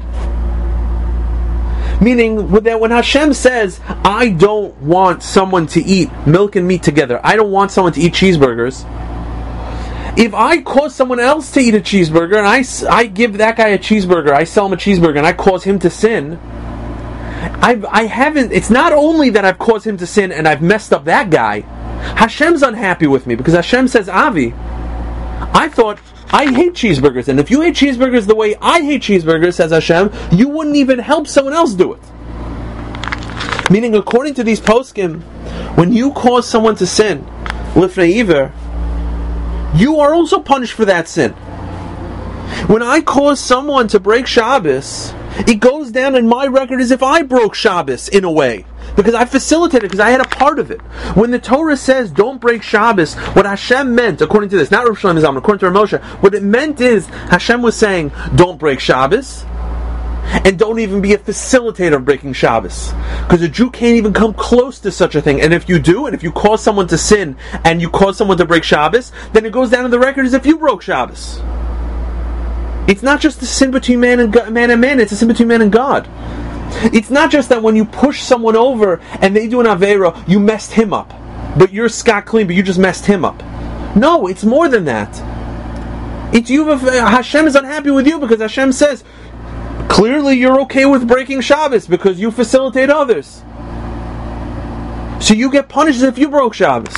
Meaning that when Hashem says, I don't want someone to eat milk and meat together, I don't want someone to eat cheeseburgers, if I cause someone else to eat a cheeseburger and I, I give that guy a cheeseburger, I sell him a cheeseburger and I cause him to sin, I've, I haven't, it's not only that I've caused him to sin and I've messed up that guy, Hashem's unhappy with me because Hashem says, Avi, I thought I hate cheeseburgers, and if you hate cheeseburgers the way I hate cheeseburgers, says Hashem, you wouldn't even help someone else do it. Meaning, according to these poskim, when you cause someone to sin, lifnei iver, you are also punished for that sin. When I cause someone to break Shabbos, it goes down in my record as if I broke Shabbos in a way. Because I facilitated, because I had a part of it. When the Torah says, don't break Shabbos, what Hashem meant, according to this, not Rosh Shlomo Zalman, according to Ramosha, what it meant is, Hashem was saying, don't break Shabbos, and don't even be a facilitator of breaking Shabbos. Because a Jew can't even come close to such a thing. And if you do, and if you cause someone to sin, and you cause someone to break Shabbos, then it goes down in the record as if you broke Shabbos. It's not just a sin between man and God, man and man, it's a sin between man and God. It's not just that when you push someone over and they do an Aveira, you messed him up. But you're scot clean, but you just messed him up. No, it's more than that. It's you. Hashem is unhappy with you because Hashem says, clearly you're okay with breaking Shabbos because you facilitate others. So you get punished as if you broke Shabbos.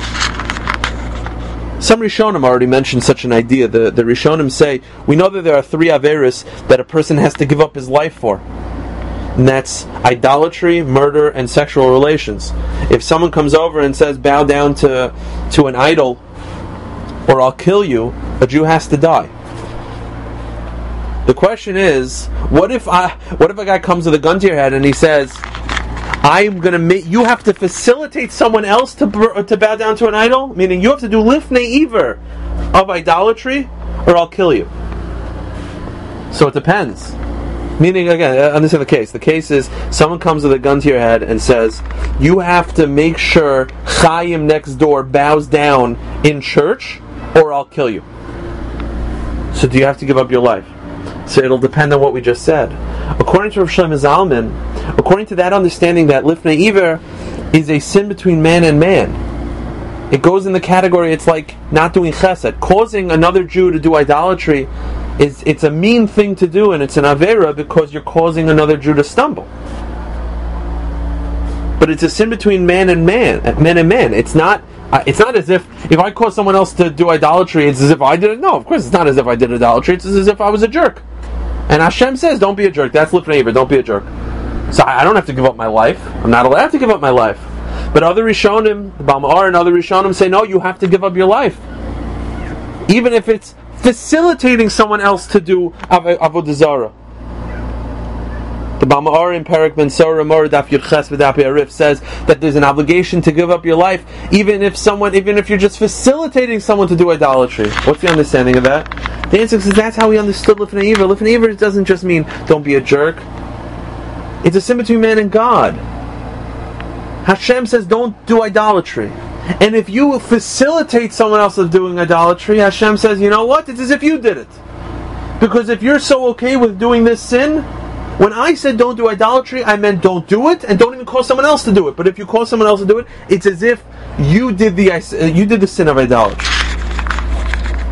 Some Rishonim already mentioned such an idea. The, the Rishonim say, we know that there are three Averis that a person has to give up his life for. And that's idolatry, murder, and sexual relations. If someone comes over and says, bow down to, to an idol, or I'll kill you, a Jew has to die. The question is, what if I, what if a guy comes with a gun to your head and he says, I'm going to make, you have to facilitate someone else to to bow down to an idol? Meaning you have to do lifnei iver of idolatry, or I'll kill you. So it depends. Meaning, again, understand the case. The case is, someone comes with a gun to your head and says, you have to make sure Chaim next door bows down in church, or I'll kill you. So do you have to give up your life? So it'll depend on what we just said. According to Rav Shlomo Zalman, according to that understanding that lifnei iver is a sin between man and man, it goes in the category, it's like not doing chesed. Causing another Jew to do idolatry is, it's a mean thing to do, and it's an avera because you're causing another Jew to stumble. But it's a sin between man and man, man and man. It's not. Uh, it's not as if if I cause someone else to do idolatry, it's as if I did it. No, of course it's not as if I did idolatry. It's as if I was a jerk. And Hashem says, "Don't be a jerk." That's lifnei iver. Don't be a jerk. So I don't have to give up my life. I'm not allowed to give up my life. But other Rishonim, the Balmar and other Rishonim say, no, you have to give up your life, even if it's facilitating someone else to do av- avodah zarah. The Balmar in Perek Ben Sora Mor Daf Yud Ches V'Daf Yarif says that there's an obligation to give up your life, even if someone, even if you're just facilitating someone to do idolatry. What's the understanding of that? The answer is that's how we understood lifnei iver. Lifnei iver doesn't just mean don't be a jerk. It's a sin between man and God. Hashem says don't do idolatry. And if you facilitate someone else of doing idolatry, Hashem says, you know what? It's as if you did it. Because if you're so okay with doing this sin, when I said don't do idolatry, I meant don't do it, and don't even cause someone else to do it. But if you cause someone else to do it, it's as if you did the you did the sin of idolatry.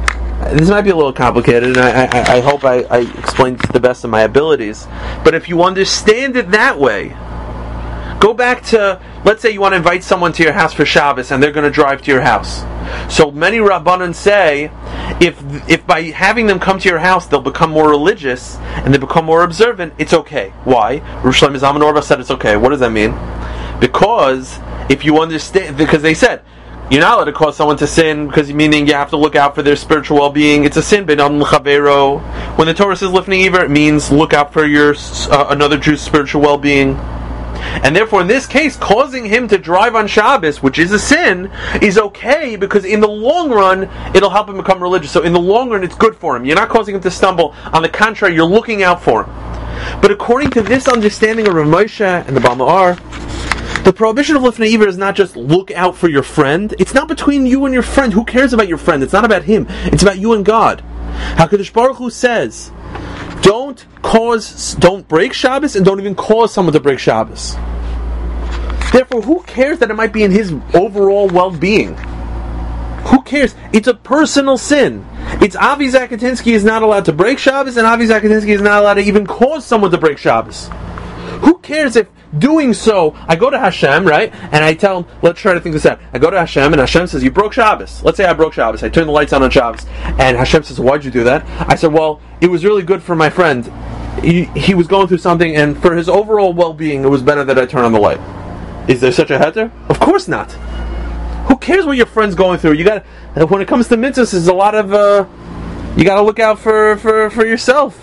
this might be a little complicated, and I, I, I hope I, I explained it to the best of my abilities. But if you understand it that way, go back to, let's say you want to invite someone to your house for Shabbos, and they're going to drive to your house. So many Rabbanan say, if if by having them come to your house, they'll become more religious, and they become more observant, it's okay. Why? Rosh Hashanah Zalman Auerbach said it's okay. What does that mean? Because if you understand, because they said, you're not allowed to cause someone to sin, because meaning you have to look out for their spiritual well-being. It's a sin. When the Torah says lifnei iver, it means look out for your uh, another Jew's spiritual well-being. And therefore, in this case, causing him to drive on Shabbos, which is a sin, is okay, because in the long run, it'll help him become religious. So in the long run, it's good for him. You're not causing him to stumble. On the contrary, you're looking out for him. But according to this understanding of Rav Moshe and the Baal Ma'ar, the prohibition of lifnei iver is not just look out for your friend. It's not between you and your friend. Who cares about your friend? It's not about him. It's about you and God. HaKadosh Baruch Hu says, don't cause, don't break Shabbos, and don't even cause someone to break Shabbos. Therefore, who cares that it might be in his overall well-being? Who cares? It's a personal sin. It's Avi Zakatinsky is not allowed to break Shabbos, and Avi Zakatinsky is not allowed to even cause someone to break Shabbos. Who cares if doing so, I go to Hashem, right, and I tell him, let's try to think this out. I go to Hashem, and Hashem says, you broke Shabbos. Let's say I broke Shabbos. I turned the lights on on Shabbos. And Hashem says, why'd you do that? I said, well, it was really good for my friend. He, he was going through something, and for his overall well-being, it was better that I turn on the light. Is there such a heter? Of course not. Who cares what your friend's going through? You got when it comes to mitzvahs, there's a lot of uh, you got to look out for, for, for yourself.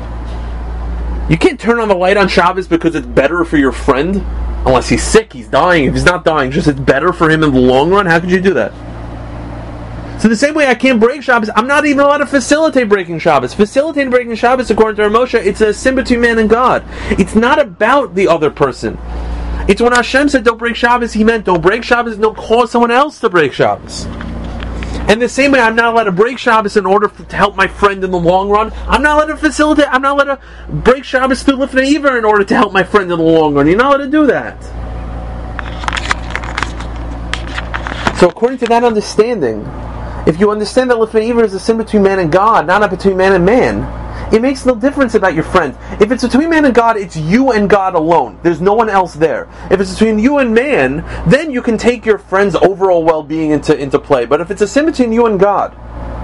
You can't turn on the light on Shabbos because it's better for your friend, unless he's sick, he's dying. If he's not dying, just it's better for him in the long run. How could you do that? So the same way I can't break Shabbos, I'm not even allowed to facilitate breaking Shabbos. Facilitating breaking Shabbos, according to Rav Moshe, it's a sin between man and God. It's not about the other person. It's when Hashem said don't break Shabbos, he meant don't break Shabbos, don't cause someone else to break Shabbos. And the same way I'm not allowed to break Shabbos in order to help my friend in the long run, I'm not allowed to facilitate, I'm not allowed to break Shabbos through lifnei iver in order to help my friend in the long run. You're not allowed to do that. So according to that understanding, if you understand that lifnei iver is a sin between man and God, not between man and man, it makes no difference about your friend. If it's between man and God, it's you and God alone. There's no one else there. If it's between you and man, then you can take your friend's overall well-being into, into play. But if it's a sin between you and God,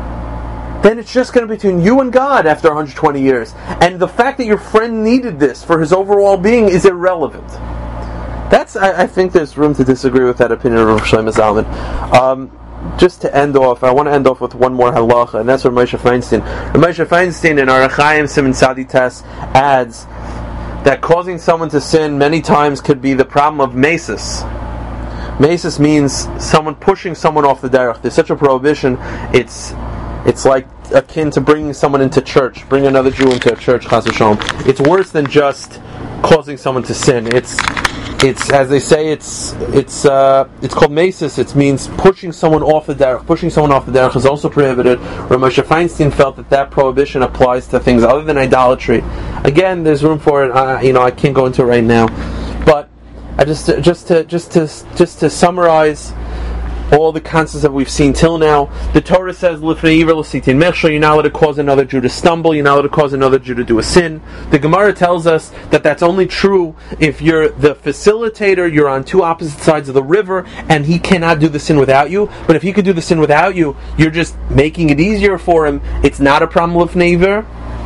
then it's just going to be between you and God after one hundred twenty years. And the fact that your friend needed this for his overall being is irrelevant. That's, I, I think there's room to disagree with that opinion of Rav Shlomo Zalman. Um, Just to end off, I want to end off with one more halacha, and that's from Moshe Feinstein. Moshe Feinstein in Orach Chaim Siman Tzadi Tes adds that causing someone to sin many times could be the problem of mesis. Mesis means someone pushing someone off the derech. There's such a prohibition. It's it's like akin to bringing someone into church, bring another Jew into a church. Chas v'shalom. It's worse than just causing someone to sin. It's It's as they say. It's it's uh, it's called mesis. It means pushing someone off the derech. Pushing someone off the derech is also prohibited. Rav Moshe Feinstein felt that that prohibition applies to things other than idolatry. Again, there's room for it. Uh, you know, I can't go into it right now. But I just just to just to just to summarize all the concepts that we've seen till now. The Torah says, "Lifnei iver l'sitin mechshel." You're not allowed to cause another Jew to stumble. You're not allowed to cause another Jew to do a sin. The Gemara tells us that that's only true if you're the facilitator. You're on two opposite sides of the river, and he cannot do the sin without you. But if he could do the sin without you, you're just making it easier for him. It's not a problem with lifnei iver.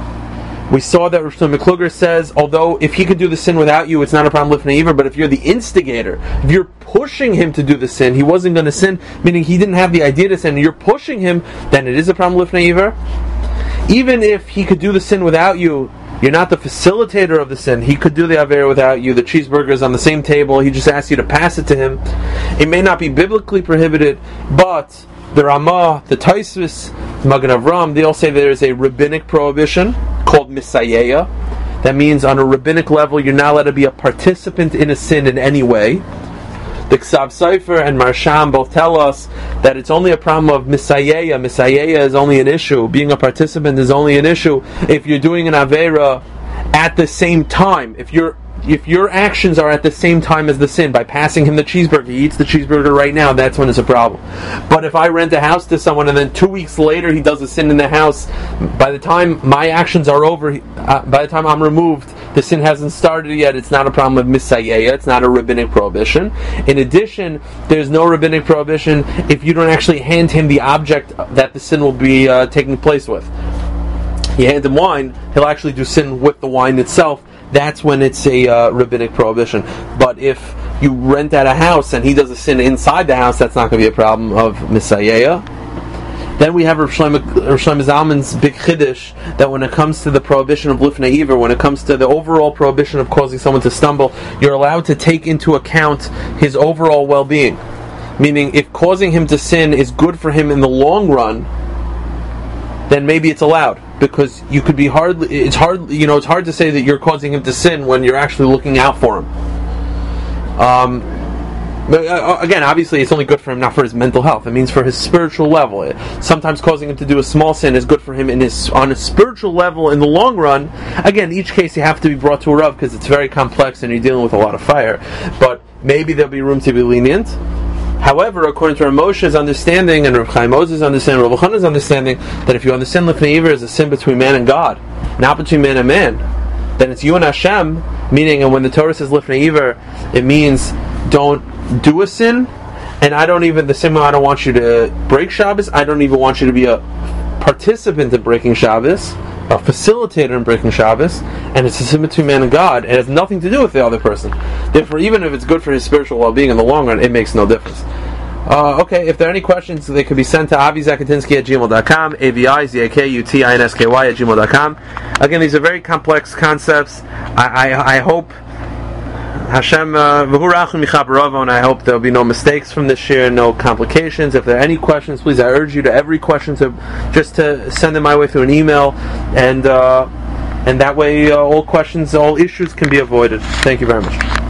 We saw that Rosh Hashanah McCluger says, although if he could do the sin without you, it's not a problem lifnei iver, but if you're the instigator, if you're pushing him to do the sin, he wasn't going to sin, meaning he didn't have the idea to sin, and you're pushing him, then it is a problem lifnei iver. Even if he could do the sin without you, you're not the facilitator of the sin. He could do the Avera without you. The cheeseburger is on the same table. He just asks you to pass it to him. It may not be biblically prohibited, but the Ramah, the Taisvis, the Magen Avram, they all say there is a rabbinic prohibition called misayeya. That means on a rabbinic level, you're not allowed to be a participant in a sin in any way. The Ksav Sofer and Marsham both tell us that it's only a problem of misayeya. Misayeya is only an issue. Being a participant is only an issue if you're doing an Avera at the same time. If you're if your actions are at the same time as the sin, by passing him the cheeseburger, he eats the cheeseburger right now, that's when it's a problem. But if I rent a house to someone and then two weeks later he does a sin in the house, by the time my actions are over, uh, by the time I'm removed, the sin hasn't started yet, it's not a problem of misayeya, it's not a rabbinic prohibition. In addition, there's no rabbinic prohibition if you don't actually hand him the object that the sin will be uh, taking place with. You hand him wine, he'll actually do sin with the wine itself. That's when it's a uh, rabbinic prohibition. But if you rent out a house and he does a sin inside the house, that's not going to be a problem of misayeya. Then we have Rav Shlomo Zalman's big chiddush that when it comes to the prohibition of lifnei iver, when it comes to the overall prohibition of causing someone to stumble, you're allowed to take into account his overall well-being. Meaning, if causing him to sin is good for him in the long run, then maybe it's allowed, because you could be hard. It's hard, you know. It's hard to say that you're causing him to sin when you're actually looking out for him. Um, but uh, again, obviously, it's only good for him, not for his mental health. It means for his spiritual level. Sometimes causing him to do a small sin is good for him in his on a spiritual level in the long run. Again, each case you have to be brought to a rav because it's very complex and you're dealing with a lot of fire. But maybe there'll be room to be lenient. However, according to Rav Moshe's understanding and Rav Chaim Moses' understanding, Rav Chana's understanding, that if you understand lifnei iver as a sin between man and God, not between man and man, then it's you and Hashem. Meaning, and when the Torah says lifnei iver, it means don't do a sin, and I don't even, the same way I don't want you to break Shabbos, I don't even want you to be a participant in breaking Shabbos, a facilitator in breaking Shabbos, and it's a sin between man and God. It has nothing to do with the other person. Therefore, even if it's good for his spiritual well-being in the long run, it makes no difference. Uh, okay, if there are any questions, they could be sent to avi zakutinsky at gmail dot com, A V I Z A K U T I N S K Y at gmail dot com. Again, these are very complex concepts. I, I, I hope Hashem v'hurachim michabaravo, and I hope there will be no mistakes from this year, no complications. If there are any questions, please, I urge you to every question to just to send them my way through an email, and uh, and that way uh, all questions, all issues can be avoided. Thank you very much.